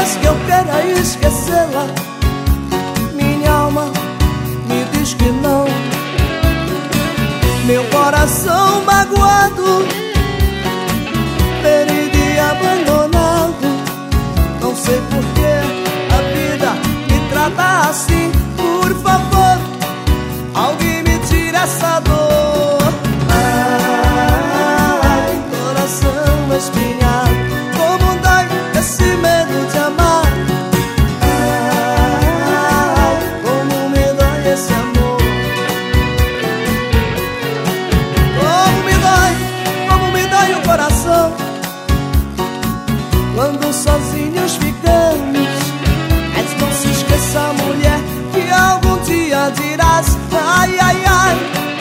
mais que eu queira esquecê-la, minha alma me diz que não. Meu coração magoado, ferido e abandonado. Não sei por que a vida me trata assim. Por favor, alguém me tira essa dor. Ai, coração espinhado, como dói esse medo de amar. Ai, como me dói esse amor. Como me dói o coração quando sozinhos ficamos. Mas não se esqueça, mulher, que algum dia dirás: ai, ai, ai,